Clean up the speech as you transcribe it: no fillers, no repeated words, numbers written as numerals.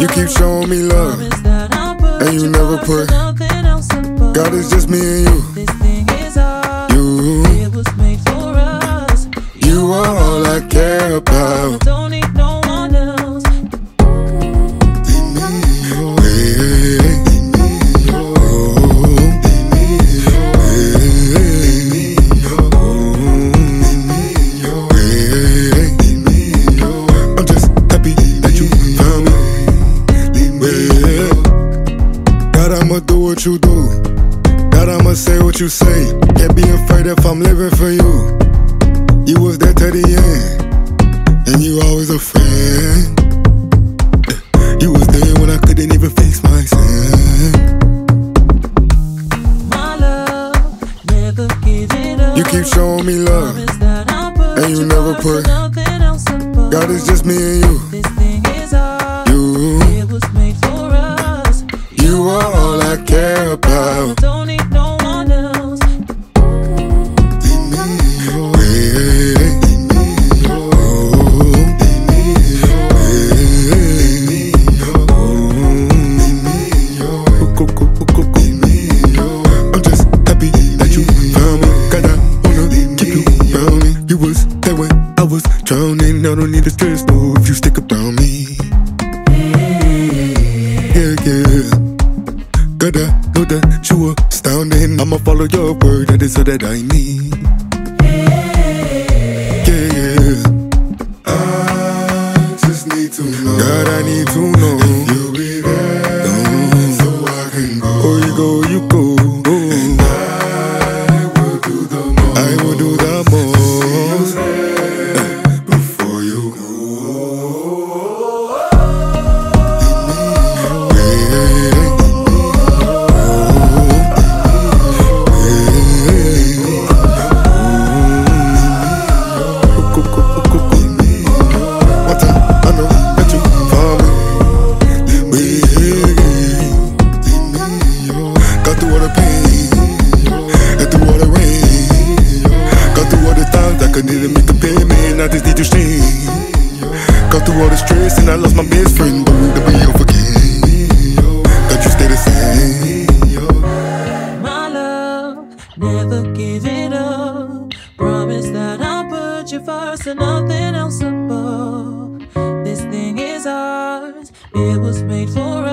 You keep showing me love, and you never put God, it's just me and you. You are all I care about. Don't need no one else. I'm just happy that you found me. God, I'ma do what you do. God, I'ma say what you say. Can't be afraid if I'm living for you. You was there to the end, and you always a friend. You was there when I couldn't even face my sin. My love, never give it up. You keep showing me love, and you never put God, it's just me and you. This thing is ours. It was made for us. You are all I care about. Don't need no one else. I'm just happy that you found me. God, I wanna keep you around me. You was there when I was drowning. I don't need to stress though if you stick around me. Yeah, yeah. God, I know that you were astounding. I'ma follow your word, that is all that I need. Yeah, yeah. I just need to know. God, I need to know if you'll be there, so I can go. Oh, you go, you go. And I will do the most. I will do the most before you go. Couldn't make a payment, I just need to stay. Got through all the stress and I lost my best friend, but we'll be over again. Got you stay the same. My love, never give it up. Promise that I'll put you first and nothing else above. This thing is ours. It was made for us.